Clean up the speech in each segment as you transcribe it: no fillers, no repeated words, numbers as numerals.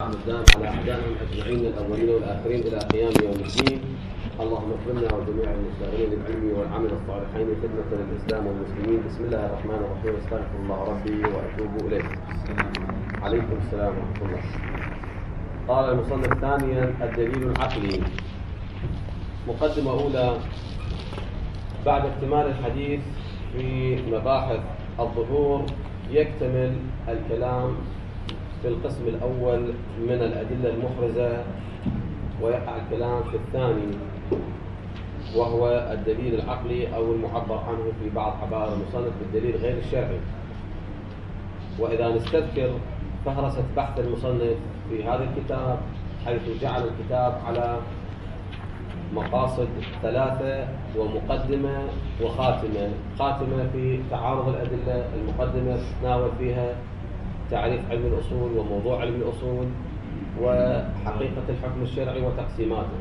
والسلام الدائم على أعدائهم أجمعين الأولين والآخرين إلى قيام يوم الدين. اللهم اغفر لنا وجميع المشتغلين بالعلم والعمل الصالحين خدمة للإسلام والمسلمين. بسم الله الرحمن الرحيم. استغفر الله ربي وأتوب إليه. عليكم السلام ورحمة الله. قال المصنف ثانيا الدليل العقلي. مقدمة أولى: بعد اكتمال الحديث في مباحث الظهور يكتمل الكلام في القسم الأول من الأدلة المحرزة، ويقع الكلام في الثاني وهو الدليل العقلي أو المعبر عنه في بعض عبارة المصنف بالدليل غير الشرعي. وإذا نستذكر فهرسة بحث المصنف في هذا الكتاب، حيث جعل الكتاب على مقاصد ثلاثة ومقدمة وخاتمة. خاتمة في تعارض الأدلة، المقدمة تتناول فيها تعريف علم الأصول وموضوع علم الأصول وحقيقة الحكم الشرعي وتقسيماته.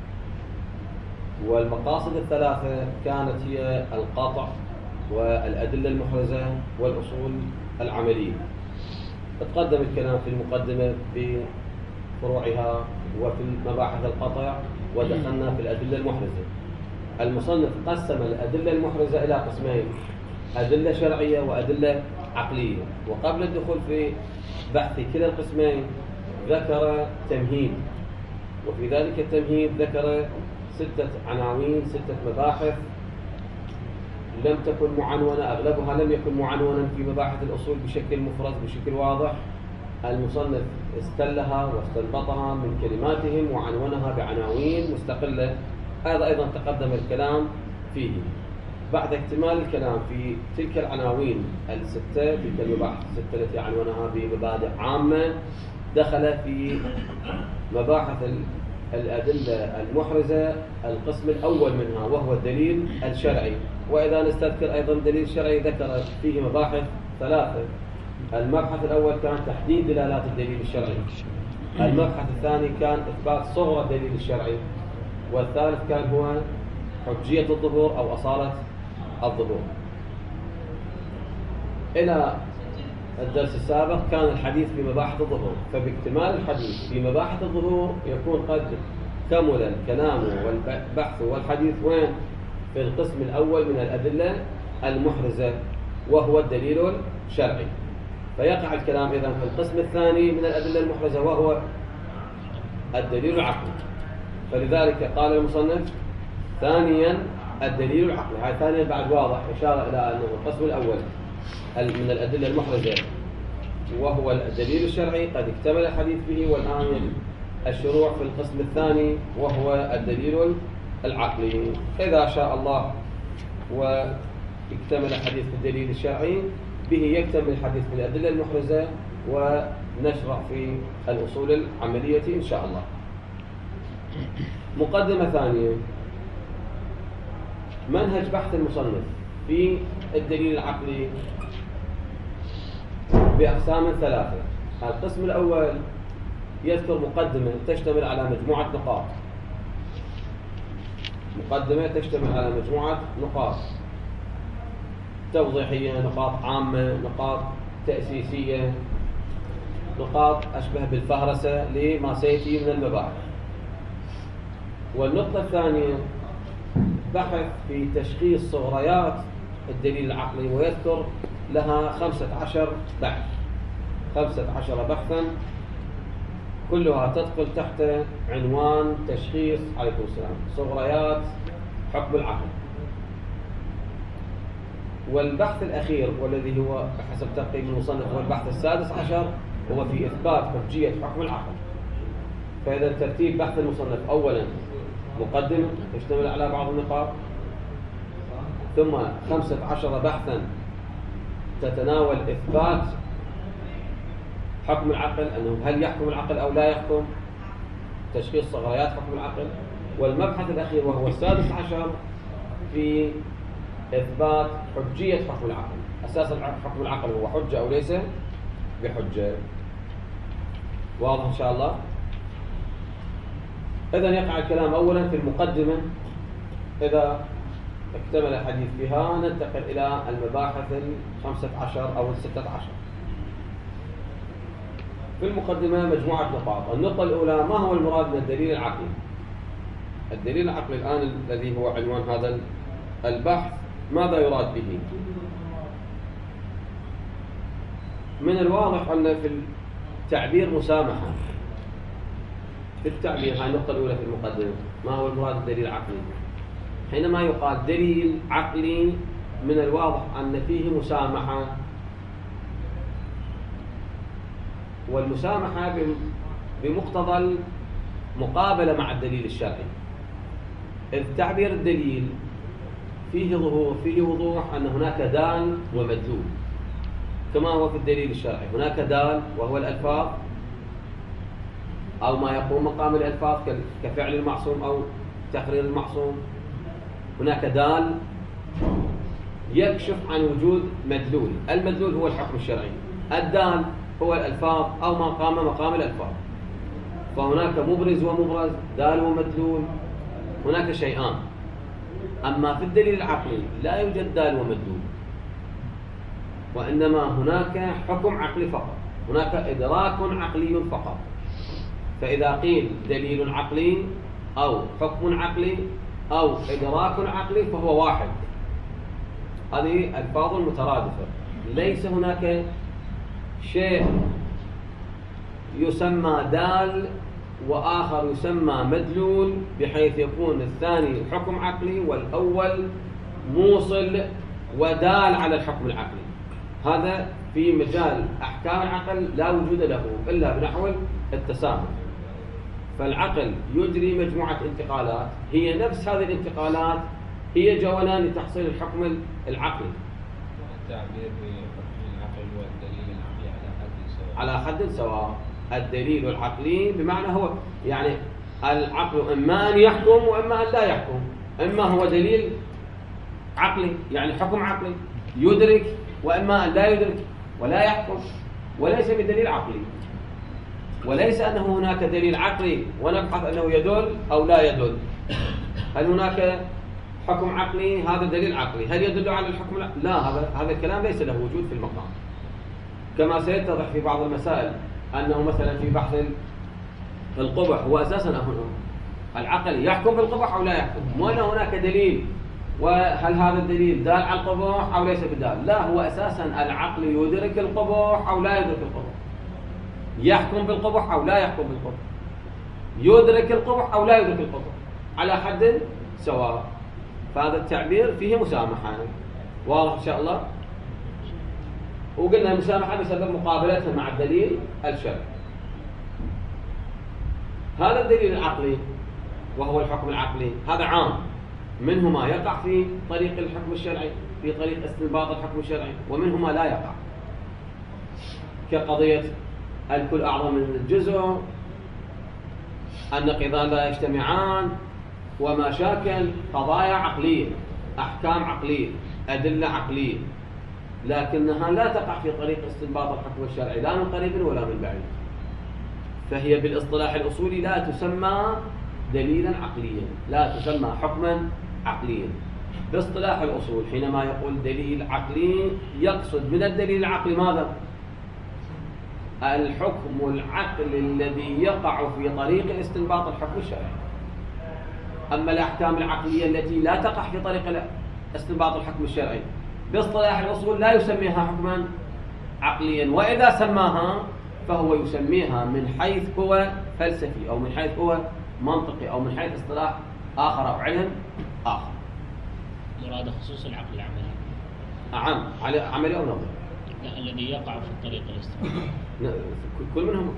والمقاصد الثلاثة كانت هي القطع والأدلة المحرزة والأصول العملية. تقدم الكلام في المقدمة بفروعها وفي مباحث القطع، ودخلنا في الأدلة المحرزة. المصنف قسم الأدلة المحرزة إلى قسمين: أدلة شرعية وأدلة عقلية. وقبل الدخول في بحث كلا القسمين ذكر تمهيد، وفي ذلك التمهيد ذكر 6 عناوين، 6 مباحث لم تكن معنونة، أغلبها لم يكن معنونا في مباحث الأصول بشكل مفرد بشكل واضح. المصنف استلها واستنبطها من كلماتهم وعنونها بعناوين مستقلة. هذا أيضا تقدم الكلام فيه. بعد اكتمال الكلام في تلك العناوين ال6، تلك المباحث ال6 التي عنونها بمبادئ عامة، دخل في مباحث الأدلة المحرزة القسم الأول منها وهو الدليل الشرعي. وإذا نستذكر أيضا الدليل الشرعي ذكر فيه مباحث 3. المبحث الأول كان تحديد دلالات الدليل الشرعي، المبحث الثاني كان إثبات صغرى الدليل الشرعي، والثالث كان هو حجية الظهور أو أصالة الظهور. إلى الدرس السابق كان الحديث في مباحث الظهور، فباكتمال الحديث في مباحث الظهور يكون قد كمل الكلام والبحث والحديث وين؟ في القسم الأول من الأدلة المحرزة وهو الدليل الشرعي. فيقع الكلام إذن في القسم الثاني من الأدلة المحرزة وهو الدليل العقلي. فلذلك قال المصنف ثانيا الدليل العقلي. هاي ثانيا بعد واضح إشارة إلى أنه القسم الأول من الأدلة المحرزة وهو الدليل الشرعي قد اكتمل الحديث به، والآن الشروع في القسم الثاني وهو الدليل العقلي. إذا شاء الله واكتمل الحديث في الدليل الشرعي به يكتمل الحديث في الأدلة المحرزة ونشرع في الأصول العملية إن شاء الله. مقدمة ثانية: منهج بحث المصنف في الدليل العقلي بأقسام 3. القسم الأول يذكر مقدمة تشتمل على مجموعة نقاط. مقدمة تشتمل على مجموعة نقاط توضيحية، نقاط عامة، نقاط تأسيسية، نقاط أشبه بالفهرسة لما سيأتي من المباحث. والنقطة الثانية بحث في تشخيص صغريات الدليل العقلي، ويذكر لها 15 بحث، 15 بحثا كلها تدخل تحت عنوان تشخيص عليكم السلام صغريات حكم العقل. والبحث الأخير والذي هو بحسب تقييم المصنف هو البحث السادس عشر، هو في إثبات حجية حكم العقل. فإذا ترتيب بحث المصنف: أولا مقدمة تشتمل على بعض النقاط، ثم 15 بحثا تتناول إثبات حكم العقل، أنه هل يحكم العقل أو لا يحكم، تشخيص صغريات حكم العقل. والمبحث الأخير وهو السادس عشر في إثبات حجية حكم العقل، أساس حكم العقل هو حجة أو ليس بحجة. واضح إن شاء الله؟ إذن يقع الكلام أولا في المقدمة. إذا اكتمل الحديث بها ننتقل إلى المباحث 15 أو 16. في المقدمة مجموعة نقاط. النقطة الأولى: ما هو المراد من الدليل العقلي؟ الدليل العقلي الآن الذي هو عنوان هذا البحث، ماذا يراد به؟ من الواضح أن في التعبير مسامحة. في التعبير، هاي النقطة الأولى في المقدمة، ما هو المراد بالدليل العقلي؟ حينما يقال دليل عقلي من الواضح أن فيه مسامحة، والمسامحة بمقتضى المقابلة مع الدليل الشرعي. إذ تعبير الدليل فيه وضوح أن هناك دال ومدلول، كما هو في الدليل الشرعي. هناك دال وهو الألفاظ أو ما يقوم مقام الألفاظ كفعل المعصوم أو تقرير المعصوم. هناك دال يكشف عن وجود مدلول. المدلول هو الحكم الشرعي، الدال هو الألفاظ أو ما قام مقام الألفاظ. فهناك مبرز ومبرز، دال ومدلول، هناك شيئان. أما في الدليل العقلي لا يوجد دال ومدلول، وإنما هناك حكم عقلي فقط، هناك إدراك عقلي فقط. فإذا قيل دليل عقلي أو حكم عقلي أو إدراك عقلي فهو واحد. هذه ألفاظ مترادفة، ليس هناك شيء يسمى دال وآخر يسمى مدلول، بحيث يكون الثاني حكم عقلي والأول موصل ودال على الحكم العقلي. هذا في مجال أحكام العقل لا وجود له إلا بنحو التسامح. فالعقل يجري مجموعة انتقالات، هي نفس هذه الانتقالات هي جولان لتحصيل الحكم العقلي. التعبير بحكم العقل والدليل العقلي على حد سواء. الدليل العقلي بمعنى هو يعني العقل إما أن يحكم وإما أن لا يحكم. إما هو دليل عقلي يعني حكم عقلي يدرك، وإما أن لا يدرك ولا يحكم، وليس بدليل عقلي. وليس أنه هناك دليل عقلي ونبحث أنه يدل أو لا يدل. هل هناك حكم عقلي؟ هذا دليل عقلي، هل يدل على الحكم؟ لا، هذا الكلام ليس له وجود في المقام. كما سيتضح في بعض المسائل أنه مثلا في بحث القبح هو أساسا العقل يحكم بالقبح أو لا يحكم، مو أن هناك دليل وهل هذا الدليل دال على القبح أو ليس بدال. لا، هو أساسا العقل يدرك القبح أو لا يدرك القبح، يحكم بالقبح أو لا يحكم بالقبح، يدرك القبح أو لا يدرك القبح، على حد سواء. فهذا التعبير فيه مسامحة. واضح إن شاء الله؟ وقلنا المسامحة بسبب مقابلتها مع الدليل الشرعي. هذا الدليل العقلي وهو الحكم العقلي هذا عام، منه ما يقع في طريق الحكم الشرعي، في طريق استنباط الحكم الشرعي، ومنه ما لا يقع، كقضية الكل أعظم من الجزء، النقيضان لا يجتمعان، وما شاكل قضايا عقلية، أحكام عقلية، أدلة عقلية، لكنها لا تقع في طريق استنباط الحكم الشرعي لا من قريب ولا من بعيد. فهي بالاصطلاح الأصولي لا تسمى دليلا عقليا، لا تسمى حكما عقليا. باصطلاح الأصول حينما يقول دليل عقلي يقصد من الدليل العقلي ماذا؟ الحكم العقلي الذي يقع في طريق استنباط الحكم الشرعي. أما الأحكام العقلية التي لا تقع في طريق استنباط الحكم الشرعي باصطلاح الأصول لا يسميها حكما عقليا، وإذا سماها فهو يسميها من حيث هو فلسفي أو من حيث هو منطقي أو من حيث اصطلاح آخر أو علم آخر. مراد خصوص العقل العملي. نعم، عملي أو نظري؟ لا، الذي يقع في الطريق الاستنباط. كل منهم.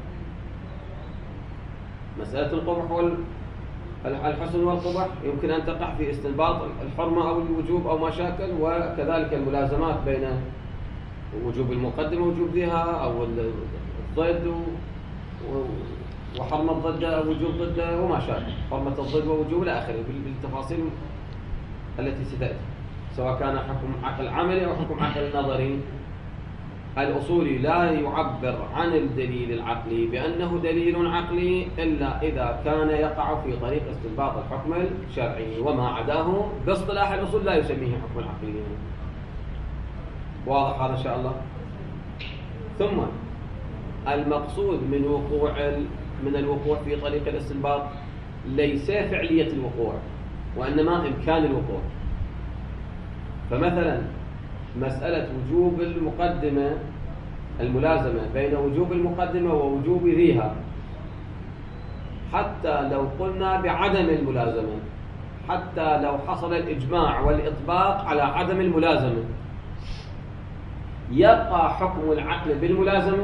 مسألة القبح والحسن والقبح يمكن أن تقع في استنباط الحرمة أو الوجوب أو ما شاكل، وكذلك الملازمات بين وجوب المقدمة ووجوب ذيها أو الضد وحرمة ضد أو وجوب ضد وما شاكل، حرمة الضد ووجوب إلى آخره بالتفاصيل التي ستأتي، سواء كان حكم عقل عملي أو حكم عقل نظري. الأصولي لا يعبر عن الدليل العقلي بأنه دليل عقلي إلا إذا كان يقع في طريق استنباط الحكم الشرعي، وما عداه باصطلاح الأصول لا يسميه حكم عقلي. واضح هذا إن شاء الله؟ ثم المقصود من الوقوع في طريق الاستنباط ليس فعلية الوقوع، وإنما إمكان الوقوع. فمثلا مسألة وجوب المقدمة، الملازمة بين وجوب المقدمة ووجوب ذيها، حتى لو قلنا بعدم الملازمة، حتى لو حصل الإجماع والإطباق على عدم الملازمة، يبقى حكم العقل بالملازمة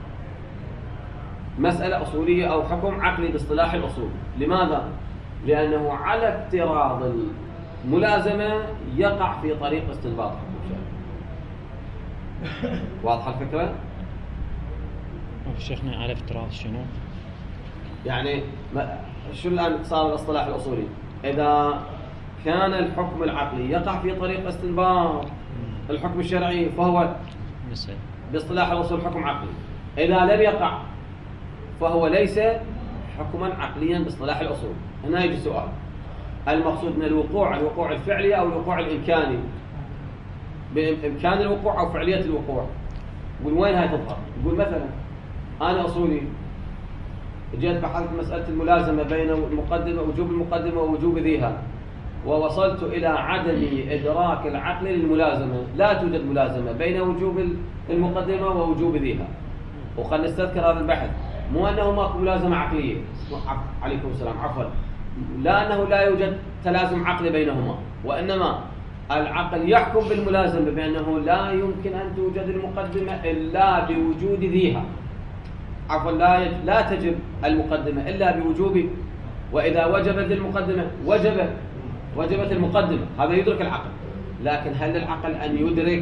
مسألة أصولية أو حكم عقلي باصطلاح الأصول. لماذا؟ لأنه على افتراض الملازمة يقع في طريق استنباط حكم شرعي. واضحة الفكرة؟ شيخنا على افتراض شنو؟ يعني شو الآن صار الاصطلاح الأصولي؟ إذا كان الحكم العقلي يقع في طريق استنباط الحكم الشرعي فهو باصطلاح الأصول حكم عقلي. إذا لم يقع فهو ليس حكما عقليا باصطلاح الأصول. هنا يجي سؤال: المقصود من الوقوع الفعلي أو الوقوع الإمكاني؟ بإمكان الوقوع أو فعلية الوقوع؟ يقول وين هاي تظهر؟ يقول مثلا أنا أصولي جيت بحثت مسألة الملازمة بين وجوب المقدمة ووجوب ذيها، ووصلت إلى عدم إدراك العقل للملازمة. لا توجد ملازمة بين وجوب المقدمة ووجوب ذيها. وقد نستذكر هذا البحث، مو أنه ماكو ملازمة عقلية، عليكم السلام، عفوا، لا أنه لا يوجد تلازم عقلي بينهما، وإنما العقل يحكم بالملازمة بأنه لا يمكن أن توجد المقدمة إلا بوجود ذيها. عفوا، لا تجب المقدمة إلا بوجوب، وإذا وجبت المقدمة وجبت المقدمة. هذا يدرك العقل. لكن هل للعقل أن يدرك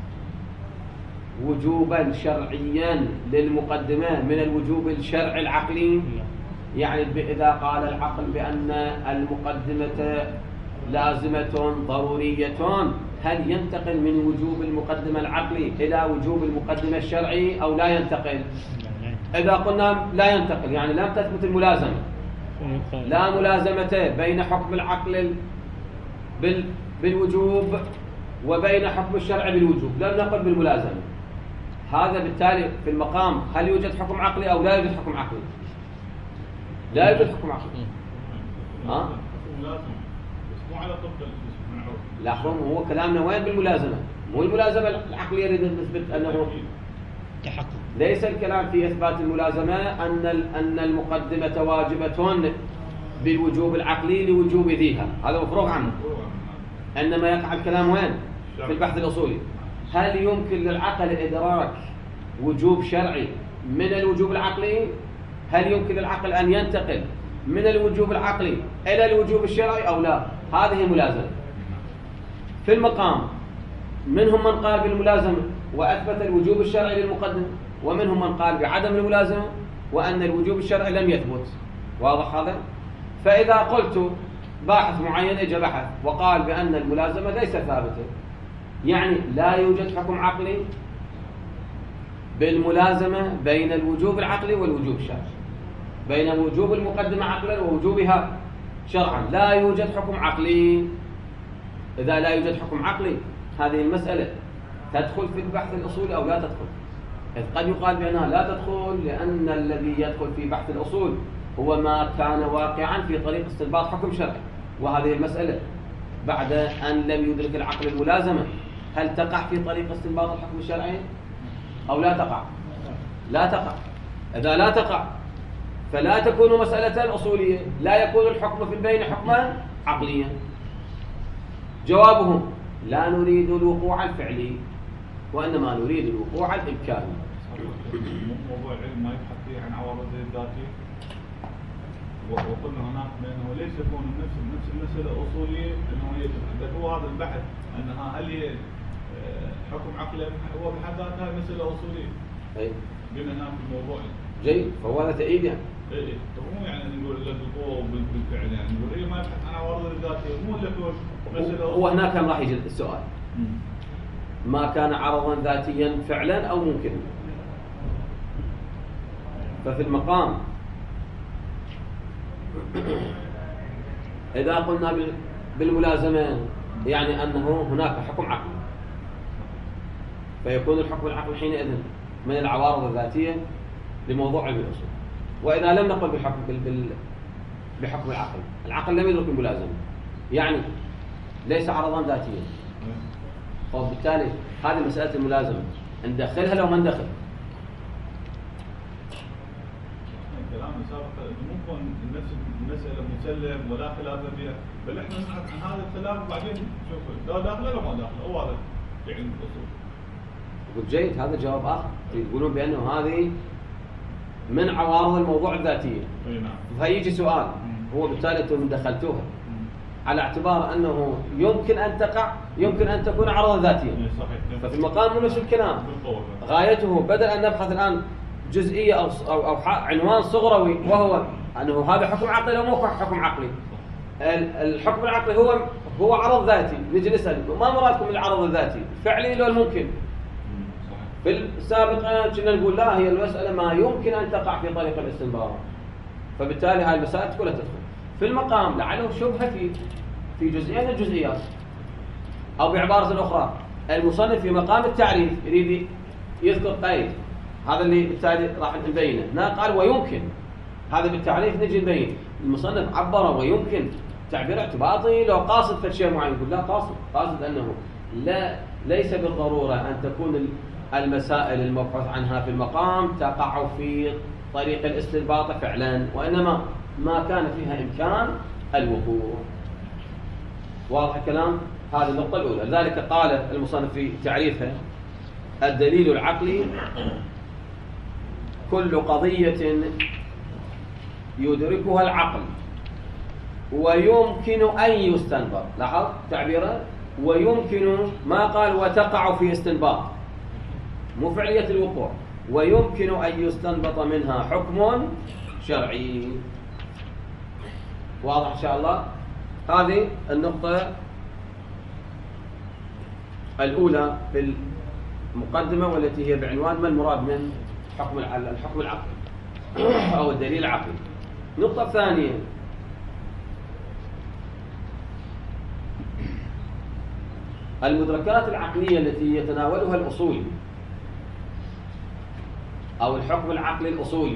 وجوبا شرعيا للمقدمة من الوجوب الشرعي العقلي؟ يعني إذا قال العقل بأن المقدمة لازمة ضرورية، هل ينتقل من وجوب المقدمة العقلي إلى وجوب المقدمة الشرعي أو لا ينتقل؟ إذا قلنا لا ينتقل يعني لم تثبت الملازمة، لا ملازمة بين حكم العقل بالوجوب وبين حكم الشرع بالوجوب، لم نقل بالملازمة. هذا بالتالي في المقام هل يوجد حكم عقلي أو لا يوجد حكم عقلي؟ لا يوجد حكم عقلي. لاحظوا، هو كلامنا وين بالملازمة؟ مو الملازمة العقلية اللي نثبت أنه تحقق. ليس الكلام في إثبات الملازمة أن المقدمة واجبة بالوجوب العقلي لوجوب ذيها، هذا مفروغ عنه. إنما يقع الكلام وين؟ في البحث الأصولي. هل يمكن للعقل إدراك وجوب شرعي من الوجوب العقلي؟ هل يمكن للعقل أن ينتقل من الوجوب العقلي إلى الوجوب الشرعي أو لا؟ هذه ملازمة. في المقام منهم من قال بالملازمة وأثبت الوجوب الشرعي للمقدمة، ومنهم من قال بعدم الملازمة وأن الوجوب الشرعي لم يثبت. واضح هذا؟ فإذا قلت باحث معين اجى بحث وقال بأن الملازمة ليست ثابتة، يعني لا يوجد حكم عقلي بالملازمة بين الوجوب العقلي والوجوب الشرعي، بين وجوب المقدمة عقلا ووجوبها شرعا، لا يوجد حكم عقلي. إذا لا يوجد حكم عقلي، هذه المسألة تدخل في البحث الأصولي أو لا تدخل؟ إذ قد يقال بأنها لا تدخل، لأن الذي يدخل في بحث الأصول هو ما كان واقعا في طريق استنباط حكم شرعي. وهذه المسألة بعد أن لم يدرك العقل الملازمة، هل تقع في طريق استنباط الحكم الشرعي أو لا تقع؟ لا تقع. إذا لا تقع فلا تكون مسألة أصولية، لا يكون الحكم في البين حكما عقليا. جوابهم: لا نريد الوقوع الفعلي، وإنما نريد الوقوع الإمكاني. موضوع العلم ما يبحث فيه عن عوارض الذاتية، وقلنا هناك بأنه ليس يكون نفس المسألة أصولية، أنه هو هذا البحث أنها هل هي حكم عقلي هو بحد ذاتها مسألة أصولية. أي. بما هناك الموضوع جيد، فهو هذا تأييد يعني. إيه، مو يعني نقول لك بالقوة وبالفعل، يعني نقول إيه ما يبحث عن عوارض الذاتية، مو اللي يكون مسألة. هو هناك راح يجي السؤال: ما كان عرضا ذاتيا فعلا أو ممكنا؟ ففي المقام إذا قلنا بالملازمة يعني أنه هناك حكم عقلي، فيكون الحكم العقلي حينئذ من العوارض الذاتية لموضوع علم الأصول. وإذا لم نقل بحكم العقل، العقل لم يدرك الملازمة، يعني ليس عرضا ذاتيا، وبالتالي هذه مسألة الملازمة ندخلها لو ما ندخل. كلام سابق ممكن نفس المسألة مسلم ولا خلاف فيها، بل احنا نبحث عن هذا الخلاف وبعدين نشوف لا داخله ولا ما داخله، هو هذا في علم الأصول. يقول جيد، هذا جواب آخر، يقولون بأنه هذه من عوارض الموضوع الذاتية. نعم. فيجي سؤال، هو بالتالي أنتم دخلتوها على اعتبار أنه يمكن أن تقع، يمكن أن تكون عرضا ذاتيا. صحيح. ففي المقام من نفس الكلام غايته بدل أن نبحث الآن جزئية أو عنوان صغروي، وهو أنه هذا حكم عقلي أو مو حكم عقلي. الحكم العقلي هو عرض ذاتي، نجي نسأل ما مرادكم بالعرض الذاتي؟ فعلي لو الممكن؟ في السابق كنا نقول لا، هي المسألة ما يمكن أن تقع في طريق الاستنباط، فبالتالي هاي المسائل كلها تدخل. في المقام لعله شبهة في جزئية من الجزئيات، أو بعبارة أخرى المصنف في مقام التعريف يريد يذكر قيد، هذا اللي بالتالي راح نبينه. هنا قال ويمكن، هذا بالتعريف نجي نبين. المصنف عبر ويمكن تعبير اعتباطي، لو قاصد في شيء معين يقول لا، قاصد أنه ليس بالضرورة أن تكون المسائل المبحوث عنها في المقام تقع في طريق الاستنباط فعلا، وإنما ما كان فيها إمكان الوقوع. واضح الكلام؟ هذه النقطة الأولى. لذلك قال المصنف في تعريفه: الدليل العقلي كل قضية يدركها العقل ويمكن أن يستنبط. لاحظ تعبيره ويمكن، ما قال وتقع في استنباط، مو فعلية الوقوع، ويمكن أن يستنبط منها حكم شرعي. واضح إن شاء الله؟ هذه النقطة الأولى في المقدمة، والتي هي بعنوان ما المراد من الحكم العقلي أو الدليل العقلي. النقطة الثانية: المدركات العقلية التي يتناولها الأصولي أو الحكم العقلي الأصولي،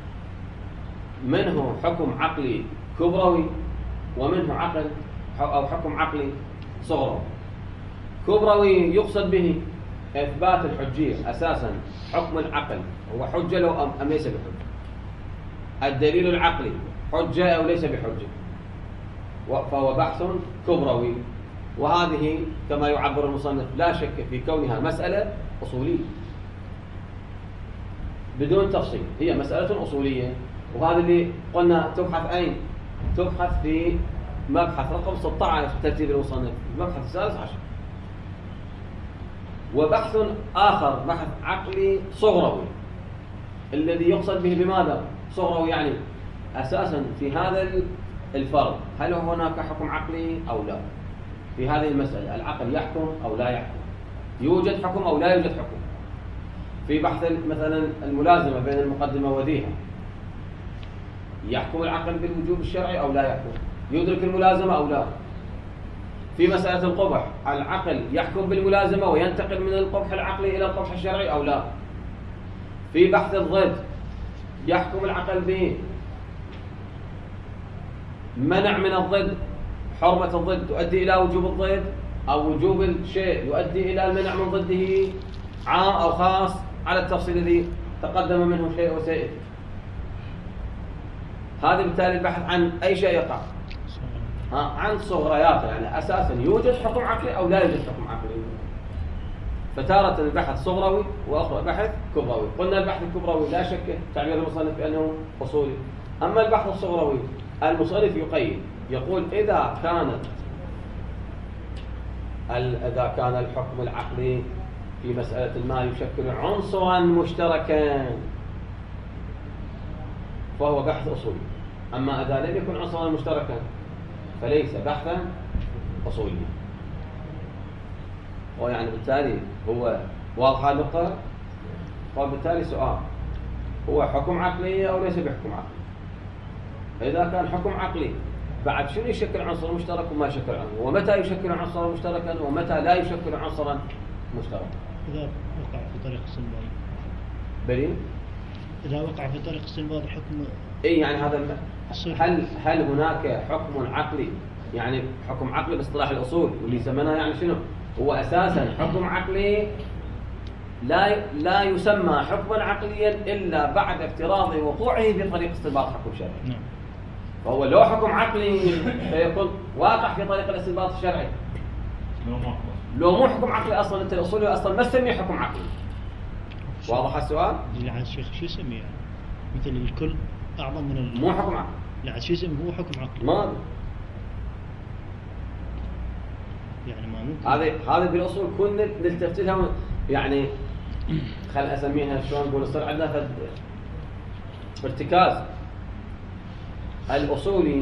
منه حكم عقلي كبروي ومنه حكم عقلي صغروي. كبروي يقصد به إثبات الحجية، أساسا حكم العقل هو حجة لو أم ليس بحجة، الدليل العقلي حجة أو ليس بحجة، فهو بحث كبروي. وهذه كما يعبر المصنف لا شك في كونها مسألة أصولية بدون تفصيل، هي مسألة أصولية. وهذا اللي قلنا تبحث أين؟ تبحث في مبحث رقم 16 ترتيب المصنف، المبحث الثالث عشر. وبحث آخر بحث عقلي صغروي، الذي يقصد به بماذا؟ صغروي يعني أساسا في هذا الفرض، هل هناك حكم عقلي أو لا؟ في هذه المسألة العقل يحكم أو لا يحكم؟ يوجد حكم أو لا يوجد حكم؟ في بحث مثلا الملازمة بين المقدمة وذيها، يحكم العقل بالوجوب الشرعي أو لا يحكم؟ يدرك الملازمة أو لا؟ في مسألة القبح العقل يحكم بالملازمة وينتقل من القبح العقلي إلى القبح الشرعي أو لا؟ في بحث الضد يحكم العقل بمنع من الضد، حرمة الضد تؤدي إلى وجوب الضد، أو وجوب الشيء يؤدي إلى المنع من ضده، عام أو خاص، على التفصيل الذي تقدم منه شيء وسيأتي. هذا بالتالي البحث عن أي شيء يقع عن صغرياته، يعني أساسا يوجد حكم عقلي أو لا يوجد حكم عقلي. فتارة البحث صغروي وأخرى بحث كبروي. قلنا البحث الكبروي لا شك تعبير المصنف بأنه أصولي. أما البحث الصغروي المصنف يقيد، يقول إذا كان الحكم العقلي في مسألة ما يشكل عنصرا مشتركا فهو بحث أصولي. أما إذا لم يكن عنصرا مشتركا فليس بحثا أصوليا. ويعني بالتالي هو واضح النقطة. وبالتالي سؤال: هو حكم عقلي أو ليس بحكم عقلي؟ إذا كان حكم عقلي بعد شنو يشكل عنصر مشترك وما يشكل عنصر، ومتى يشكل عنصرا مشتركا ومتى لا يشكل عنصرا مشتركا؟ إذا وقع في طريق استنباط. بلي؟ إذا وقع في طريق استنباط حكم. اي يعني هذا هل هناك حكم عقلي، يعني حكم عقلي باصطلاح الاصول واللي يسمونها يعني شنو؟ هو اساسا حكم عقلي لا يسمى حكما عقليا الا بعد افتراض وقوعه في طريق استنباط حكم شرعي. نعم. فهو لو حكم عقلي فيكون واقع في طريق الاستنباط الشرعي. لو مو حكم عقلي اصلا، انت الاصولي اصلا ما تسميه حكم عقلي. واضح السؤال؟ اللي عاد الشيخ شو يسميه؟ مثل الكل اعظم من مو حكم عقلي. لا عاد شو يسميه؟ هو حكم عقلي. ما يعني ما ممكن. هذه بالاصول كنا نلتفت لها، يعني خل اسميها شلون نقول، يصير عندنا ارتكاز. الاصولي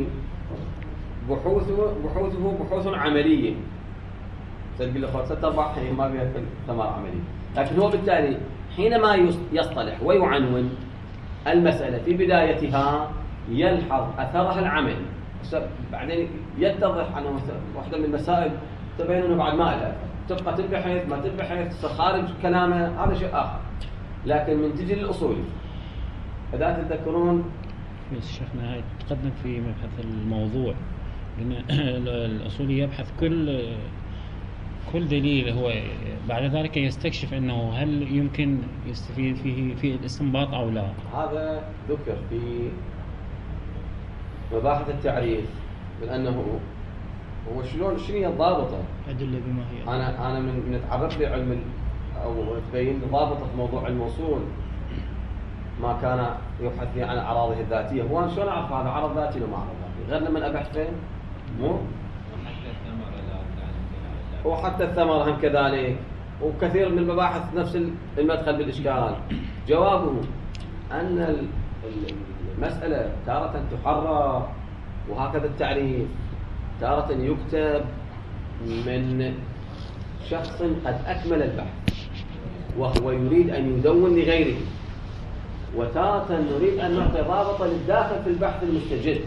بحوثه بحوث عمليه، تقول لي خلاص 4 ما فيها ثمار عمليه، لكن هو بالتالي حينما يصطلح ويعنون المساله في بدايتها يلحظ اثرها العملي، بعدين يتضح انه واحده من المسائل تبين انه بعد ما لها تبقى تنبحث ما تنبحث خارج كلامه، هذا شيء اخر. لكن من تجي للاصولي اذا تتذكرون بس شيخنا هاي تقدم في مبحث الموضوع، لأن الأصولي يبحث كل دليل، هو بعد ذلك يستكشف أنه هل يمكن يستفيد فيه في الاستنباط أو لا. هذا ذكر في مباحث التعريف، لأنه هو شنو هي الضابطة؟ أدلة بما هي. أنا من تعرف لي علم أو تبين ضابطة موضوع الموصول ما كان يبحث فيه عن أعراضه الذاتية. هو أنا شلون أعرف هذا عرض ذاتي ولا ما عرض ذاتي؟ غير لما أبحث فين؟ مو؟ وحتى الثمرة هم كذلك، وكثير من المباحث نفس المدخل بالإشكال. جوابه أن المسألة تارة تحرر، وهكذا التعريف تارة يكتب من شخص قد أكمل البحث وهو يريد أن يدون لغيره، وتارة نريد أن نعطي ضابطة للداخل في البحث المستجد.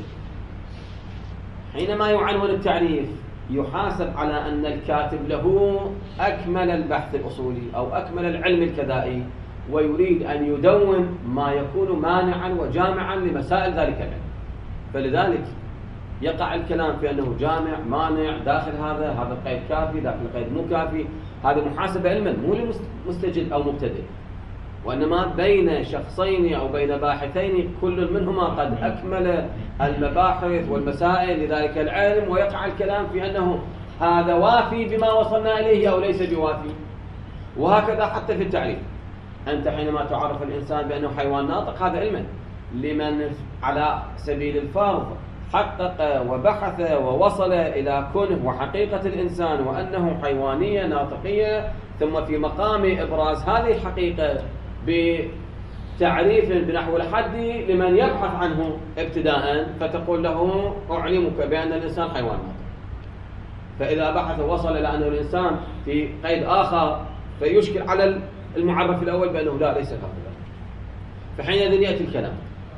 حينما يعنون التعريف يحاسب على أن الكاتب له أكمل البحث الأصولي أو أكمل العلم الكذائي، ويريد أن يدون ما يكون مانعا وجامعا لمسائل ذلك العلم. فلذلك يقع الكلام في أنه جامع مانع داخل هذا القيد كافي، داخل القيد مو كافي. هذا محاسبة علما مو لمستجد أو مبتدئ، وإنما بين شخصين أو بين باحثين كل منهما قد أكمل المباحث والمسائل لذلك العلم، ويقع الكلام في أنه هذا وافي بما وصلنا إليه أو ليس بوافي. وهكذا حتى في التعريف، أنت حينما تعرف الإنسان بأنه حيوان ناطق هذا علما لمن على سبيل الفرض حقق وبحث ووصل إلى كونه وحقيقة الإنسان وأنه حيوانية ناطقية، ثم في مقام إبراز هذه الحقيقة بتعريف بنحو الحد لمن يبحث عنه ابتداء، فتقول له أعلمك بأن الإنسان حيوان ناطق. فإذا بحث وصل إلى أن الإنسان في قيد آخر فيشكل على المعرف الأول بأنه لا ليس هكذا. فحينئذ يأتي الكلام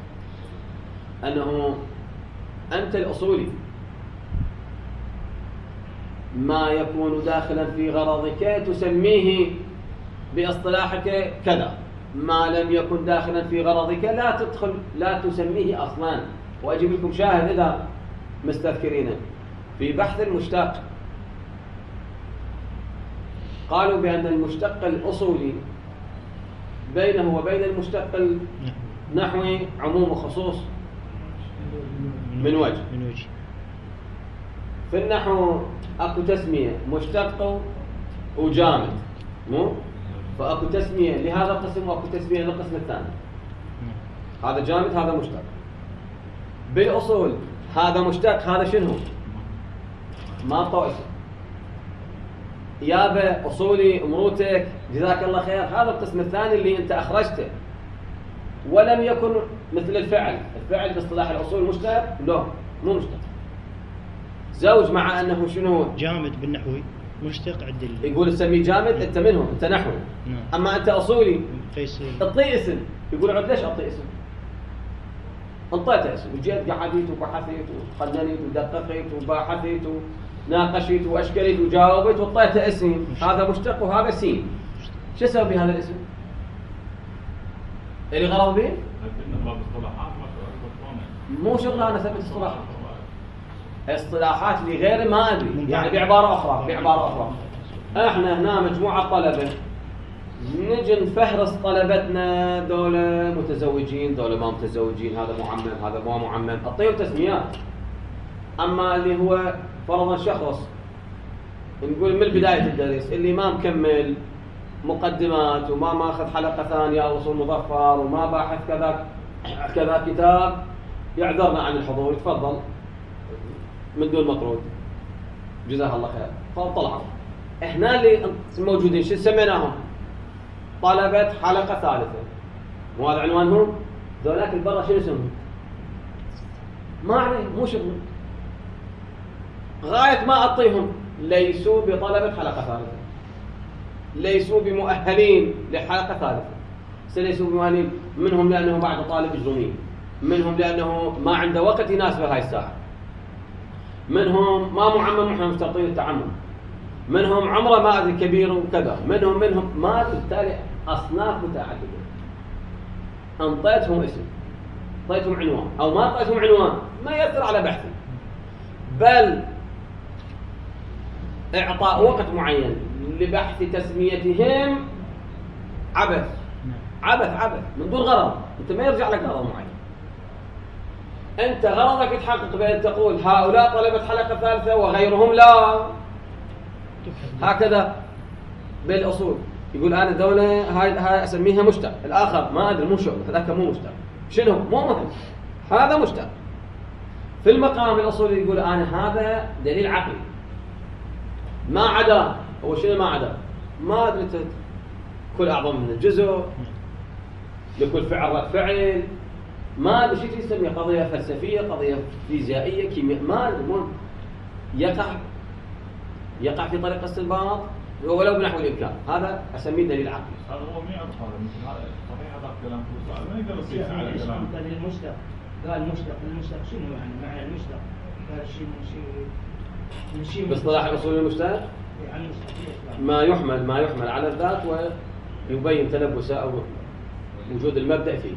أنه أنت الأصولي ما يكون داخلا في غرضك تسميه باصطلاحك كذا، ما لم يكن داخلا في غرضك لا تسميه أصلا. وأجيب لكم شاهد إذا مستذكرين في بحث المشتق، قالوا بأن المشتق الأصولي بينه وبين المشتق النحوي عموم وخصوص من وجه. في النحو اكو تسمية مشتق وجامد، مو؟ فاكو تسمية لهذا القسم واكو تسمية للقسم الثاني. هذا جامد هذا مشتق. بالاصول هذا مشتق هذا شنو؟ ما طائسه. يابا اصولي امروتك جزاك الله خير، هذا القسم الثاني اللي انت اخرجته ولم يكن مثل الفعل باصطلاح الاصول مشتق؟ لا مو مشتق. زوج مع انه شنو؟ جامد بالنحوي مشتق عدل. يقول تسميه جامد انت منهم انت نحوي. اما انت اصولي اعطيه اسم، يقول عد ليش اعطيه اسم؟ انطيته اسم وجيت قعدت وبحثت وقننت ودققت وباحثت وناقشت واشكلت وجاوبت واعطيته اسم، هذا مشتق وهذا سين. شو اسوي بهذا الاسم؟ اللي غرض به هل باب اصطلاحات ما مو شغله انا اثبت اصطلاحات. اصطلاحات لغير ما ادري، يعني بعباره اخرى احنا هنا مجموعه طلبه، نجي نفهرس طلبتنا، دولة متزوجين، دولة ما متزوجين، هذا معمم، هذا ما معمم، اعطيهم تسميات. اما اللي هو فرضا شخص نقول من بداية الدرس اللي ما مكمل مقدمات وما ماخذ حلقة ثانية او اصول مظفر وما باحث كذا كتاب، يعذرنا عن الحضور، يتفضل من دون مطرود، جزاه الله خير. فطلعوا احنا اللي موجودين شو سميناهم؟ طلبة حلقة ثالثة، مو هذا عنوانهم؟ ذولاك البرا شنو اسمهم؟ ما عليه، مو شغل، غاية ما أعطيهم ليسوا بطلبة حلقة ثالثة، ليسوا بمؤهلين لحلقة ثالثة، ليسوا بمؤهلين، منهم لأنه بعد طالب إجرامي، منهم لأنه ما عنده وقت يناسبه هاي الساعة، منهم ما معمم وإحنا مشترطين التعمم، منهم عمره ما أدري كبير وكذا، منهم ما أدري، بالتالي أصناف متعددة. أنطيتهم اسم، أعطيتهم عنوان أو ما أعطيتهم عنوان ما يأثر على بحثي، بل إعطاء وقت معين لبحث تسميتهم عبث من دون غرض. أنت ما يرجع لك غرض معين، أنت غرضك يتحقق بأن تقول هؤلاء طلبة حلقة ثالثة وغيرهم لا. هكذا بالأصول يقول أنا دولة هاي أسميها مشتق، الآخر ما أدري مو شغل، هذاك مو مشتق، شنو مو مهم، هذا مشتق. في المقام الأصولي يقول أنا هذا دليل عقلي، ما عدا هو شنو ما عدا؟ ما أدري، كل أعظم من الجزء، لكل فعل رد فعل، ما أدري شيء يسميه، قضية فلسفية، قضية فيزيائية، كيمياء، ما أدري، يقع في طريق استنباط ولو بنحو الإمكان، هذا أسميه دليل عقلي. هذا هو ما يعرف هذا مثل هذا صحيح، هذا كلام سؤال ما يقدر يقيس على كلام. دليل المشتق، قال المشتق شنو يعني معنى المشتق؟ قال شيء باصطلاح الأصول المشتق يعني ما يحمل على الذات ويبين تلبسه أو وجود المبدأ فيه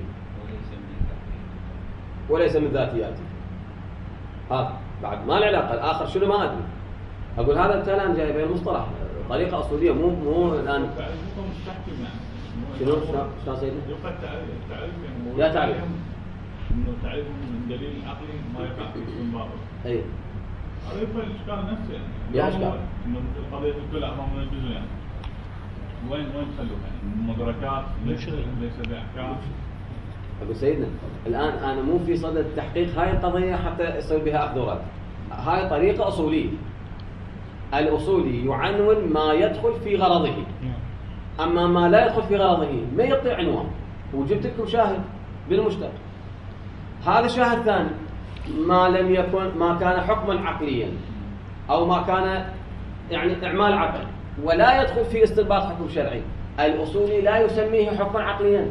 وليس من ذاتياته. بعد ما العلاقة الآخر شنو ما أدري، أقول هذا الكلام جاي بين المصطلح طريقة أصولية، مو الآن شنو سيدنا؟ يقال تعريف لا تعريف إنه تعريف من دليل عقلي ما يقع في استنباط. أي هذا يبقى الإشكال نفسه يعني. يا إشكال. إنه قضية الكل أمام من الجزء يعني. وين تخلوه يعني؟ مدركات ليس بأحكام. أقول سيدنا الآن أنا مو في صدد تحقيق هاي القضية حتى يصير بها أخذ ورد. هاي طريقة أصولية. الأصولي يعنون ما يدخل في غرضه، أما ما لا يدخل في غرضه ما يعطي عنوان. وجبت لكم شاهد بالمشتق، هذا شاهد ثاني ما كان حكما عقليا أو ما كان يعني إعمال عقل ولا يدخل في استنباط حكم شرعي، الأصولي لا يسميه حكما عقليا،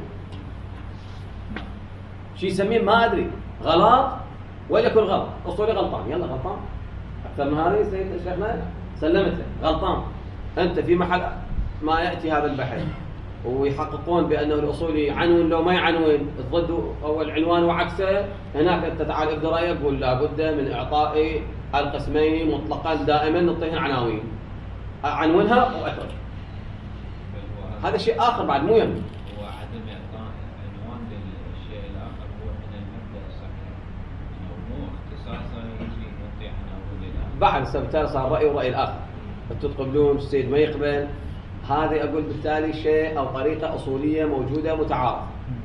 شو يسميه ما أدري، غلط ولا يكون غلط، أصولي غلطان، يلا غلطان أكثر من هذه سيد شيخنا سلمته غلطان. أنت في محل ما يأتي هذا البحث ويحققون بأنه الأصولي عنون لو ما يعنون الضد أو العنوان وعكسه، هناك أنت تعال ابدأ رأيك قول لابد من إعطاء القسمين مطلقا دائما نعطيهن عناوين، عنونها وأترك. هذا شيء آخر بعد مو يهم. هو عدم إعطاء عنوان للشيء الآخر هو من المبدأ الصحيح، مو اختصاصا يجي نعطي عناوين للآخر. بعد سبتار صار رأي ورأي الآخر، أنتم تقبلون السيد ما يقبل، هذه أقول بالتالي شيء أو طريقة أصولية موجودة متعارف.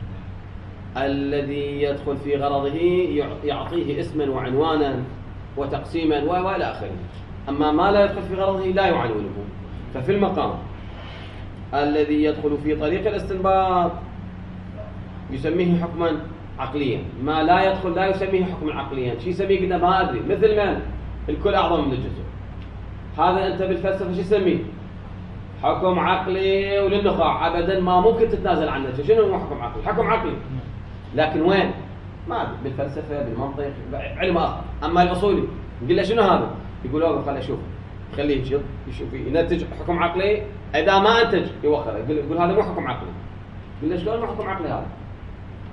الذي يدخل في غرضه يعطيه اسما وعنوانا وتقسيما وإلى آخره، أما ما لا يدخل في غرضه لا يعنونه. ففي المقام الذي يدخل في طريق الاستنباط يسميه حكما عقليا، ما لا يدخل لا يسميه حكما عقليا، شو يسميه قلنا ما أدري، مثل من الكل أعظم من الجزء، هذا أنت بالفلسفة شو يسميه حكم عقلي وللنخاع، أبدا ما ممكن تتنازل عنه. شنو هو حكم عقلي؟ حكم عقلي، لكن وين؟ ما أدري، بالفلسفة بالمنطق علم آخر. أما الأصولي يقول له شنو هذا؟ يقول له خليه يشوف، خليه يشوف ينتج حكم عقلي، إذا ما أنتج يوخره، يقول هذا مو حكم عقلي. يقول له شلون مو حكم عقلي هذا؟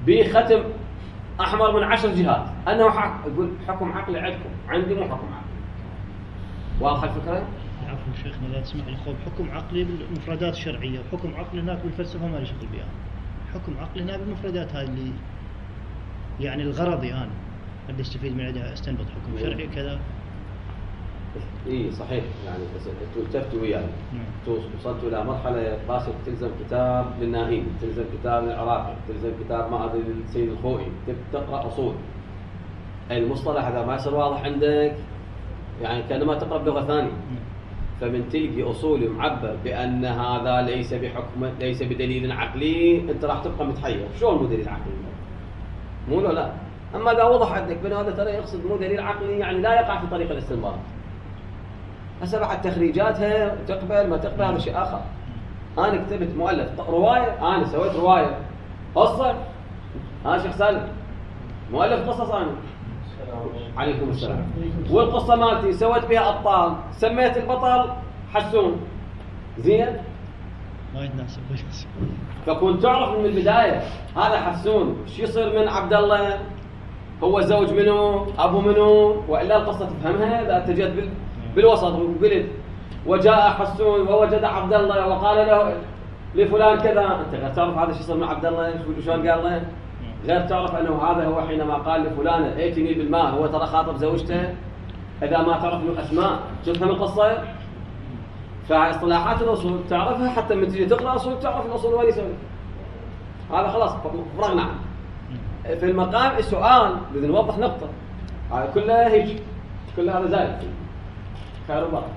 بختم أحمر من 10 جهات أنه يقول حكم عقلي عندكم، عندي مو حكم عقلي. واضحة الفكرة؟ عفوا شيخنا لا تسمح لي، حكم عقلي بالمفردات الشرعية وحكم عقلي هناك بالفلسفة ما لي شغل بها. حكم عقلي هنا بالمفردات هاي اللي يعني الغرضي أنا اللي استفيد من عندها استنبط حكم شرعي كذا. اي صحيح، يعني التفتوا وياي وصلتوا الى مرحله باسل تلزم كتاب للنائين، تلزم كتاب للعراقي، تلزم كتاب ما ادري للسيد الخوئي، تقرا اصول المصطلح هذا ما يصير واضح عندك، يعني كانما تقرا بلغه ثانيه. فمن تلقي اصول معبر بان هذا ليس بحكم، ليس بدليل عقلي، انت راح تبقى متحير، شلون مو دليل عقلي؟ مو لا. اما اذا وضح عندك بان هذا ترى يقصد مو دليل عقلي، يعني لا يقع في طريق الاستنباط. هسه بعد تخريجاتها تقبل ما تقبل هذا شيء اخر. انا كتبت مؤلف روايه، انا سويت روايه قصه، انا شيخ سالم مؤلف قصص انا. عليكم السلام. والقصه مالتي سويت بها ابطال، سميت البطل حسون. زين؟ ما يتناسب. فكنت تعرف من البدايه هذا حسون شو يصير من عبد الله، هو زوج منه، ابو منه، والا القصه تفهمها اذا اتجهت بالوسط وقلت وجاء حسون ووجد عبد الله وقال له لفلان كذا، انت غير تعرف هذا شو يصير من عبد الله، شلون قال له، غير تعرف انه هذا هو حينما قال لفلان ائتني بالماء، هو ترى خاطب زوجته. اذا ما تعرف الاسماء تفهم القصه. فاصطلاحات الاصول تعرفها حتى من تجي تقرا اصول تعرف الاصول وين يسوي. هذا خلاص فرغنا عنه. في المقام السؤال بدنا نوضح نقطه، هذا كله هيك، كل هذا زائد خير وبركه.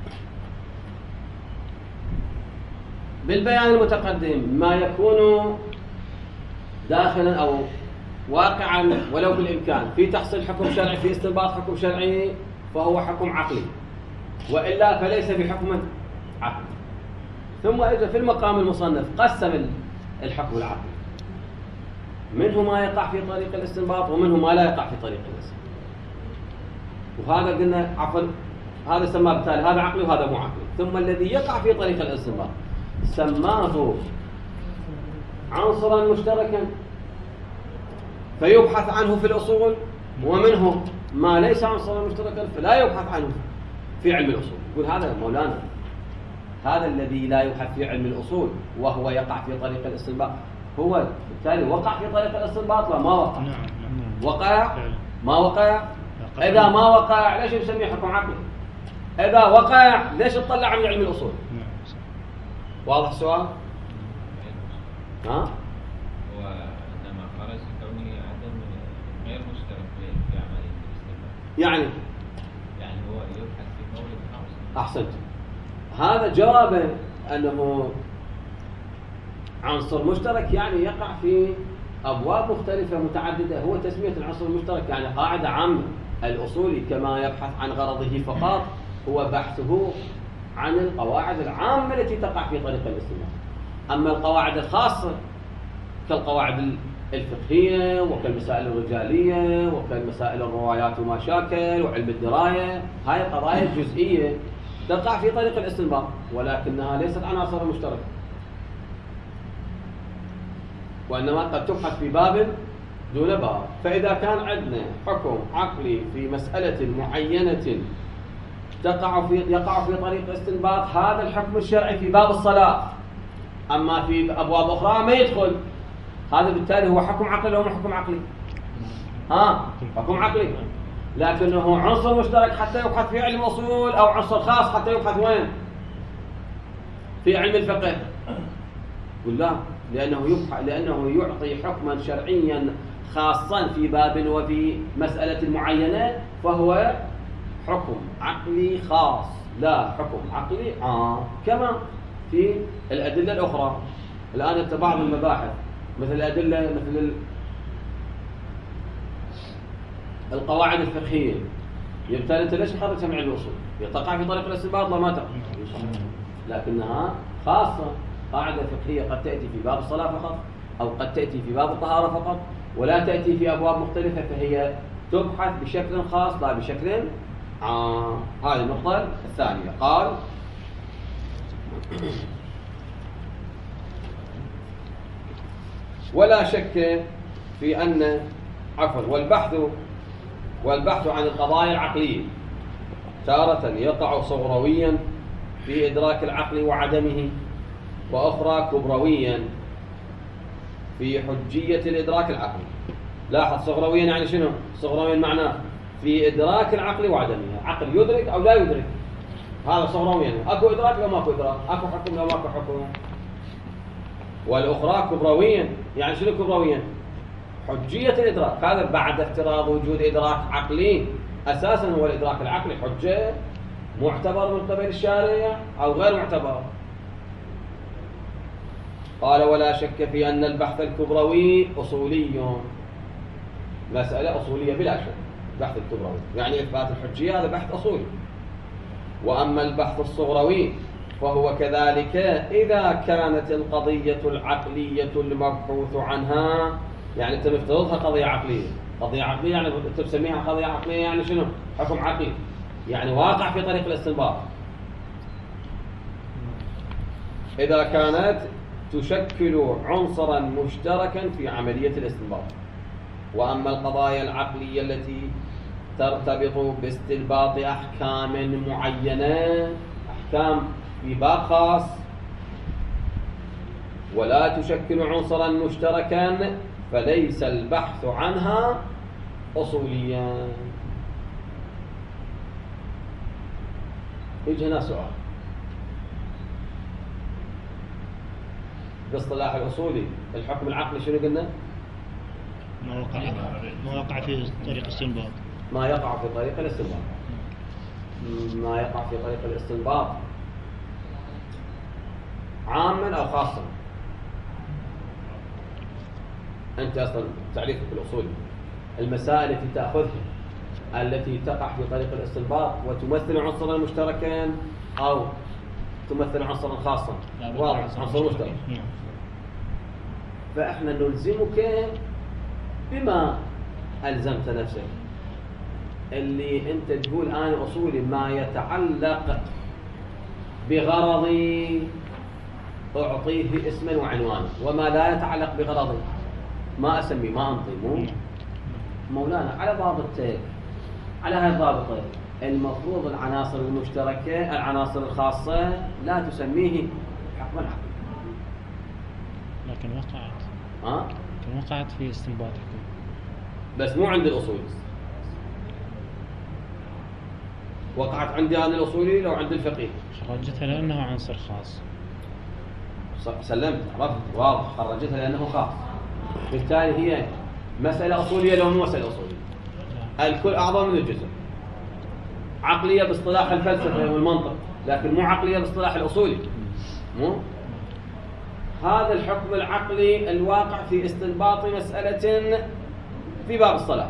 بالبيان المتقدم ما يكون داخلا او واقعا ولو بالامكان في تحصيل حكم شرعي، في استنباط حكم شرعي، فهو حكم عقلي، والا فليس بحكم عقلي. ثم اجى في المقام المصنف قسم الحكم العقلي، منه ما يقع في طريق الاستنباط ومنه ما لا يقع في طريق الاستنباط. وهذا قلنا عفوا هذا سماه بالتالي هذا عقلي وهذا مو عقلي. ثم الذي يقع في طريق الاستنباط سماه عنصرا مشتركا فيبحث عنه في الأصول، ومنه ما ليس عنصرا مشتركا فلا يبحث عنه في علم الأصول. يقول هذا مولانا هذا الذي لا يبحث في علم الأصول وهو يقع في طريق الاستنباط، هو بالتالي وقع في طريق الاستنباط لا ما وقع؟ وقع؟ ما وقع؟ إذا ما وقع ليش نسميه حكم عقلي؟ إذا وقع ليش تطلع عن علم الأصول؟ واضح السؤال؟ ها؟ هو إنما خرج كونه عدم غير مشترك في عملية الاستنباط. يعني هو يبحث في مورد خاص. أحسنت. هذا جوابه أنه عنصر مشترك، يعني يقع في أبواب مختلفة متعددة. هو تسمية العنصر المشترك يعني قاعدة عامة. الأصولي كما يبحث عن غرضه فقط هو بحثه عن القواعد العامة التي تقع في طريق الاستنباط. أما القواعد الخاصة كالقواعد الفقهية وكالمسائل الرجالية وكالمسائل الروايات وما شاكل وعلم الدراية، هاي قضايا جزئية تقع في طريق الاستنباط ولكنها ليست عناصر مشتركة، وإنما قد تبحث في باب دون باب. فإذا كان عندنا حكم عقلي في مسألة معينة يقع في طريق الاستنباط، هذا الحكم الشرعي في باب الصلاة، أما في أبواب أخرى ما يدخل. هذا بالتالي هو حكم عقلي ولا حكم عقلي؟ حكم عقلي، لكنه عنصر مشترك حتى يبحث في علم الأصول، أو عنصر خاص حتى يبحث وين؟ في علم الفقه. ولا لأنه يعطي حكما شرعيا خاصا في باب وفي مسألة معينة، فهو حكم عقلي خاص لا حكم عقلي عام. كما في الأدلة الأخرى. الآن أنت بعض المباحث مثل الأدلة مثل القواعد الفقهية، يبتالي أنت ليش خرجتها من علم الأصول؟ تقع في طريق الاستنباط لا ما تقع، لكنها خاصة. قاعدة فقهية قد تأتي في باب الصلاة فقط، أو قد تأتي في باب الطهارة فقط، ولا تأتي في أبواب مختلفة، فهي تبحث بشكل خاص لا بشكل عام. هذه النقطة الثانية. قال ولا شك في أن والبحث عن القضايا العقلية تارة يقع صغرويا في إدراك العقل وعدمه، وأخرى كبرويا في حجية الإدراك العقلي. لاحظ صغرويا يعني شنو؟ صغرويا معناه في إدراك العقل وعدمه، عقل يدرك أو لا يدرك، هذا صغرويا يعني. أكو إدراك لو ماكو إدراك، أكو حكم لو ماكو حكم. والأخرى كبرويا يعني شنو كبرويا؟ حجية الإدراك، هذا بعد افتراض وجود إدراك عقلي. أساسا هو الإدراك العقلي حجة، معتبر من قبل الشارع أو غير معتبر. قال ولا شك في أن البحث الكبروي أصولي، مسألة أصولية بلا شك. البحث الكبروي يعني إثبات الحجية، هذا بحث أصولي. وأما البحث الصغروي فهو كذلك إذا كانت القضية العقلية المبحوث عنها، يعني أنت مفترضها قضية عقلية. قضية عقلية يعني أنت بسميها قضية عقلية يعني شنو؟ حكم عقلي، يعني واقع في طريق الاستنباط. إذا كانت تشكل عنصرا مشتركا في عملية الاستنباط. وأما القضايا العقلية التي ترتبط باستنباط أحكام معينة، أحكام في باب خاص، ولا تشكل عنصرا مشتركا، فليس البحث عنها أصوليا. يجي هنا سؤال، باصطلاح الأصولي الحكم العقلي شنو قلنا؟ ما وقع في طريق الاستنباط. ما يقع في طريق الاستنباط. ما يقع في طريق الاستنباط عاما أو خاصا. أنت أصلا تعريفك بالأصول المسائل التي تأخذها التي تقع في طريق الاستنباط وتمثل عنصرا مشتركا أو تمثل عنصرا خاصا. واضح، عنصر مشترك. فإحنا نلزمك بما ألزمت نفسك، اللي أنت تقول أنا أصولي ما يتعلق بغرضي أعطيه اسما وعنوانا، وما لا يتعلق بغرضي ما أسميه، ما أنطي. مولانا على ضابطتين، على هاي الضابطة المفروض العناصر المشتركة العناصر الخاصة لا تسميه حكما عقلي. لكن وقعت في استنباط حكم، بس مو عند الأصول. وقعت عندي أنا الأصولي لو عند الفقيه خرجتها لأنه عنصر خاص. سلمت، عرفت، واضح، خرجتها لأنه خاص. بالتالي هي مسألة أصولية لو مو مسألة أصولية. الكل أعظم من الجزء. عقلية باصطلاح الفلسفة والمنطق، لكن مو عقلية باصطلاح الأصولي. مو هذا الحكم العقلي الواقع في استنباط مسألة في باب الصلاة.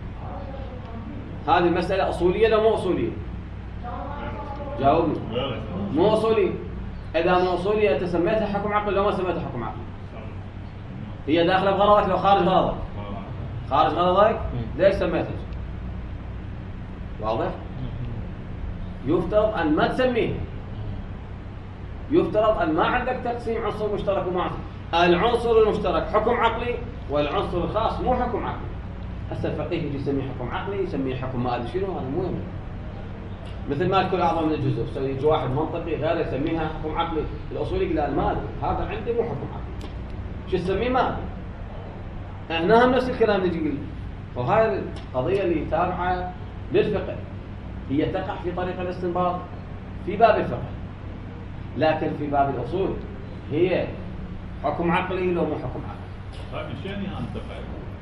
هذه مسألة أصولية لو مو أصولية؟ جاوبني. مو أصولية. إذا مو أصولية أنت سميتها حكم عقلي لو ما سميتها حكم عقلي؟ هي داخلة بغرضك لو خارج غرضك؟ خارج غرضك ليش سميتها؟ واضح؟ يفترض أن ما تسميه، يفترض أن ما عندك تقسيم عنصر مشترك وما العنصر المشترك حكم عقلي والعنصر الخاص مو حكم عقلي. هسه الفقيه يجي يسميه حكم عقلي، يسميه حكم ما أدري شنو، هذا مو يهم. مثل ما الكل أعظم من الجزء، يجي واحد منطقي غير يسميها حكم عقلي، الأصولي يقول ما أدري هذا عندي مو حكم عقلي، شو تسميه ما أدري. احنا هم نفس الكلام نجي نقول. وهاي القضية اللي تابعة للفقه هي تقع في طريق الاستنباط في باب الفقه، لكن في باب الأصول هي حكم عقلي لو مو حكم عقلي. طيب شنو هالتقع؟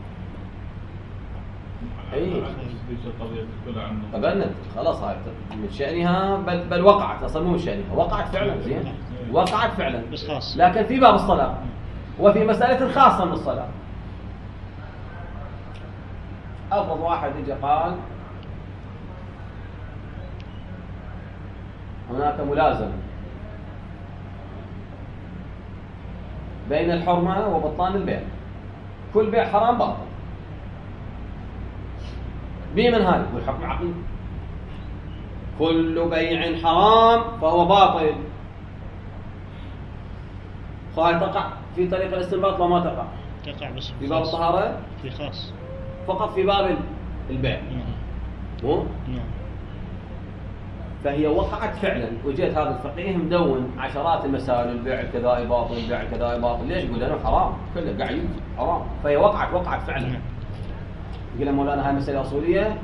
اي القضية تقول عنه فبنت خلاص هاي من شأنها بل وقعت، اصلا مو من شأنها، وقعت فعلا. زين وقعت فعلا بس خاص، لكن في باب الصلاة وفي مسألة خاصة من الصلاة. أفضل واحد يجي قال هناك ملازمة بين الحرمة وبطلان البيع، كل بيع حرام باطل. بمن هذا؟ والحكم عقلي، كل بيع حرام فهو باطل. فهي تقع في طريق الاستنباط لو ما تقع؟ تقع بس في باب الطهارة في خاص فقط في باب البيع مو؟ نعم. فهي وقعت فعلا، وجيت هذا الفقيه مدون عشرات المسائل، البيع كذا باطل، البيع كذا باطل، ليش؟ يقول انا حرام، كله قاعد يجي حرام، فهي وقعت فعلا. يقول مولانا هاي مسألة أصولية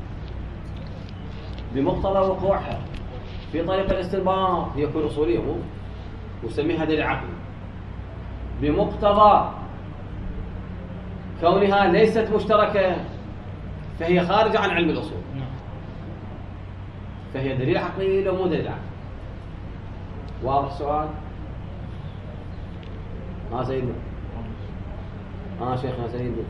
بمقتضى وقوعها في طريق الاستنباط هي تكون أصولية مو؟ وسميها دليل عقلي. بمقتضى كونها ليست مشتركة فهي خارجة عن علم الأصول. فهي دليل عقلي لو مو دليل عقلي. واضح السؤال؟ سيدنا شيخنا سيدنا.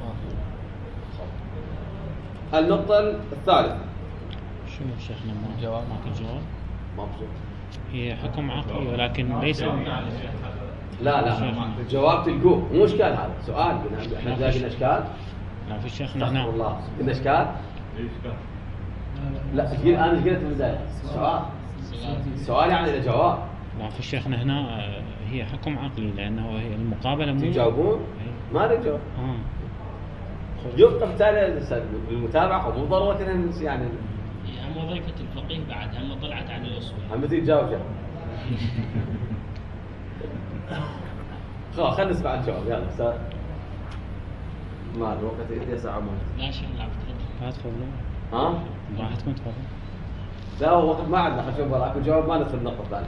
النقطة الثالثة شنو شيخنا؟ الجواب ماكو جواب؟ مبسوط. هي حكم عقلي ولكن ليس لا الجواب تلقوه، مو اشكال هذا سؤال. احنا قلنا اشكال. لا في شيخنا هنا والله قلنا اشكال. لا انا قلت في البدايه سؤال يعني له جواب. لا في شيخنا هنا هي حكم عقلي لانه هي المقابله مو تجاوبون ما نجاوب. يبقى بالتالي المتابعه مو ضروره يعني هم وظيفه الفقيه بعد هم طلعت عن الاصول. هم تجاوب خلاص خلينا نسمع الجواب. يلا استاذ ما الوقت يدي ساعه ما لا شيء لا تفضل. راحتكم تفضل. لا هو وقت ما عندنا. خلينا نشوف اكو جواب ما ندخل النقطه الثانيه.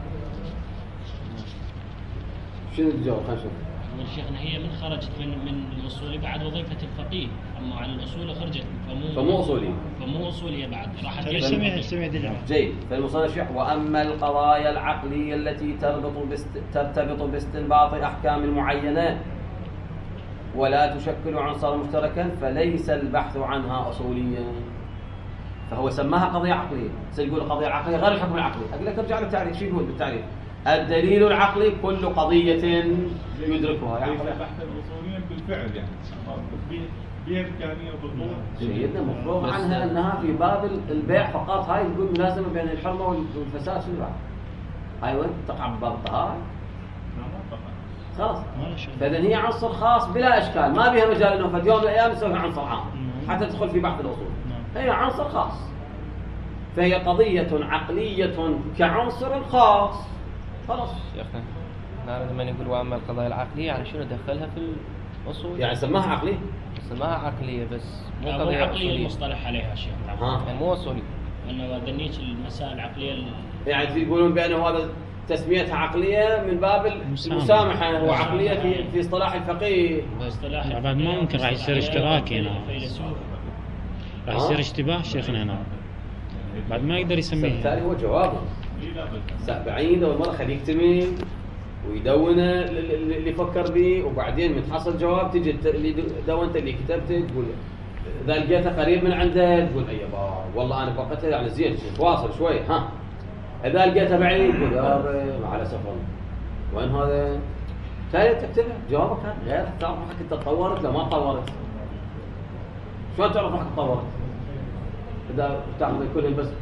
شنو الجواب؟ خلينا نشوف. والشيخنا هي من خرجت من الاصولي بعد وظيفه الفقيه، اما عن الاصول خرجت فمو اصوليه بعد راحت. سمع دليل جيد. فالمصنف واما القضايا العقليه التي ترتبط باستنباط احكام معينه ولا تشكل عنصرا مشتركا فليس البحث عنها اصوليا. فهو سماها قضيه عقليه. سيقول قضيه عقليه غير الحكم العقلي. اقول لك ارجع للتعريف. شو يقول بالتعريف؟ الدليل العقلي كل قضيه يدركها. يعني بحث الاصوليين بالفعل يعني بامكانيه بالضبط. سيدنا مفروض عنها انها في باب البيع فقط. هاي نقول ملازمه بين الحرمه والفساد. شنو بعد؟ هاي وين تقع بباب الطهاره؟ خلاص. فاذا هي عنصر خاص بلا اشكال، ما بها مجال انه في يوم من الايام نسويها عنصر عام حتى تدخل في بحث الاصول. هي عنصر خاص. فهي قضيه عقليه كعنصر خاص. خلاص شيخنا نعرف من يقول واما القضايا العقليه يعني شنو دخلها في الاصول؟ يعني سماها عقليه. سماها عقليه بس مو قضيه قضيه عقليه. أصولية. المصطلح عليها شيخ يعني مو اصولي. انه ذنيت المسائل العقليه يعني يقولون بانه هذا تسميتها عقليه من باب المسامحه وعقليه في اصطلاح الفقيه. باصطلاح بعد ما ممكن راح يصير اشتراك هنا. راح يصير اشتباه شيخنا هنا. بعد ما يقدر يسميه. بالتالي هو جوابه بعيد. اول مره خليه يكتمل ويدونه اللي فكر به، وبعدين من حصل جواب تجي اللي دونته اللي كتبته تقول اذا لقيته قريب من عنده تقول ايوه والله انا فقدته يعني زين واصل شوي. اذا لقيته بعيد تقول يا رب على سفر وين هذا. تالي تكتبه جوابك هذا غير. تعرف روحك انت تطورت لو ما تطورت. شلون تعرف روحك تطورت؟ اذا تاخذ كلهم بس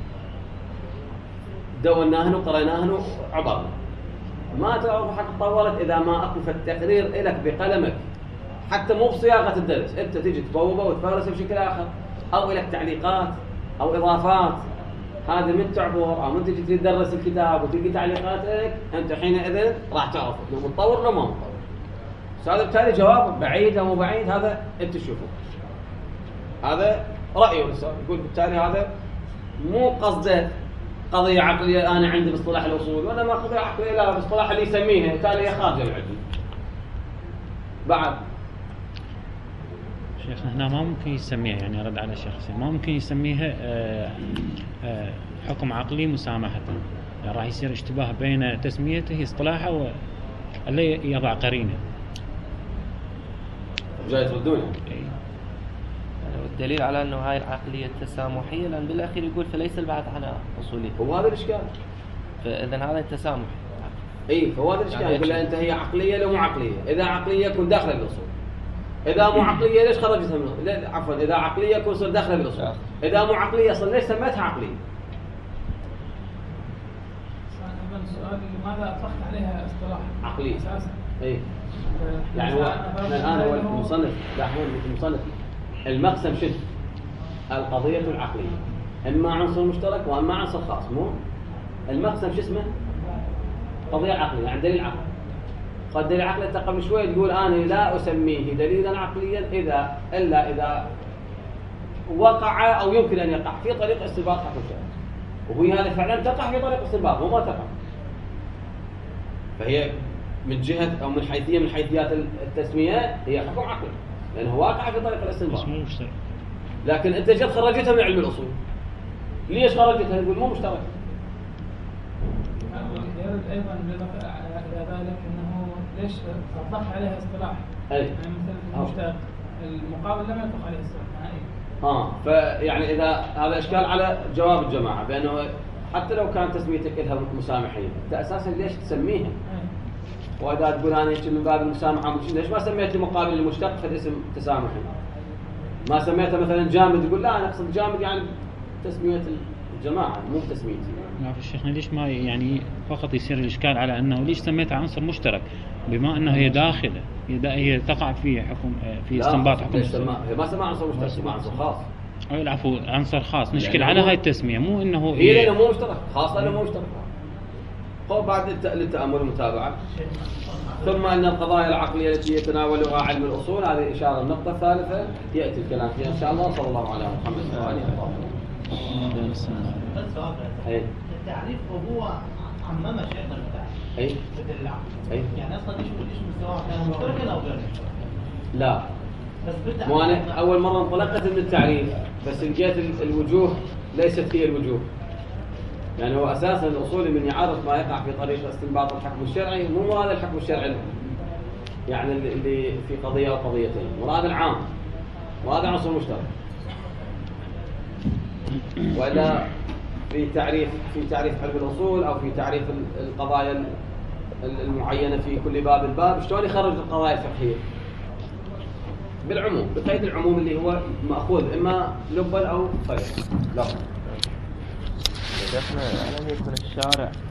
دوناهن وقريناهن وعبرنا. ما تعرف روحك تطورت اذا ما اكو في التقرير لك بقلمك حتى مو بصياغه الدرس. انت تجي تبوبه وتفرسه بشكل اخر، او لك تعليقات او اضافات. هذا من تعبر او من تجي تدرس الكتاب وتلقي تعليقاتك انت حينئذ راح تعرف انه متطور ولا ما متطور. هذا بالتالي جواب بعيد او مو بعيد هذا انت تشوفه. هذا رايه يقول بالتالي هذا مو قصده قضيه عقليه انا عندي باصطلاح الاصول، ولا ما قضيه عقليه لا باصطلاح اللي يسميها بالتالي هي خارج العلم. بعد شيخنا هنا ما ممكن يسميها، يعني رد على الشيخ حسين، ما ممكن يسميها حكم عقلي مسامحة. يعني راح يصير اشتباه بين تسميته اصطلاحه واللي يضع قرينه. جاي تردونه. والدليل على انه هاي العقليه التسامحيه لان بالاخير يقول فليس البحث عنها اصوليه. هو هذا الاشكال. فاذا هذا التسامح. اي فهو هذا الاشكال. يقول له انت هي عقليه لو مو عقليه. اذا عقليه يكون داخله بالاصول. اذا مو عقليه ليش خرجتها من عفوا اذا عقليه يكون صار داخله بالاصول. اذا مو عقليه اصلا ليش سميتها عقليه؟ السؤال لماذا اطلقت عليها اصطلاح عقليه؟ اي يعني هو الان هو المصنف المصنف المقسم شد القضية العقلية، اما عنصر مشترك واما عنصر خاص. مو المقسم شو اسمه؟ قضية عقلية، يعني دليل عقلي. قد دليل عقلي قبل شوي تقول انا لا اسميه دليلا عقليا الا اذا وقع او يمكن ان يقع في طريق استنباط حكم شرعي، وهي هذا فعلا تقع في طريق استنباط وما تقع. فهي من جهة أو من حيثية من حيثيات التسمية هي حكم عقلي لأنه واقع في طريق الاستنباط. مو مشترك. لكن أنت جد خرجتها من علم الأصول. ليش خرجتها؟ نقول مو مشترك. يرد أيضا إلى ذلك أنه ليش أطلق عليها اصطلاح؟ يعني مثل المشترك المقابل لم يطلق عليه اصطلاح نهائي. فيعني إذا هذا إشكال على جواب الجماعة بأنه حتى لو كان تسميتك لها مسامحين، أنت أساسا ليش تسميها؟ وإذا تقول أنا من باب المسامحة ليش ما سميت مقابل المشتق في الاسم تسامحي؟ ما سميته مثلا جامد، يقول لا أنا أقصد جامد يعني تسمية الجماعة مو تسميتي. نعم الشيخنا ليش ما يعني فقط يصير الإشكال على أنه ليش سميتها عنصر مشترك بما أنه هي داخلة هي تقع في حكم في استنباط حكم. هي ما سمى عنصر مشترك، سمى عنصر خاص. العفو عنصر خاص. نشكل على هاي التسمية مو أنه هي لأنه مو مشترك، خاصة لأنه مو مشترك. بعد للتأمل والمتابعة. ثم أن القضايا العقلية التي يتناولها علم الأصول، هذه إشارة النقطة الثالثة يأتي الكلام فيها إن شاء الله. صلى الله على محمد وعلى آله وصحبه. التعريف هو عمم شيخنا التعريف بدل العقل. يعني أصلا إيش مستواه كان مشتركا أو غير مشترك؟ لا. مو أنا أول مرة انطلقت من التعريف بس لقيت الوجوه ليست هي الوجوه. يعني هو أساساً الأصولي من يعرف ما يقع في طريق استنباط الحكم الشرعي مو مراد الحكم الشرعي يعني اللي في قضية أو قضيتين، مراد العام، وهذا عنصر مشترك. وإلا في تعريف علم الأصول أو في تعريف القضايا المعينة في كل باب شلون يخرج القضايا الفقهية؟ بالعموم، بقيد العموم اللي هو مأخوذ إما لبا أو فرع. لا. لم يكن الشارع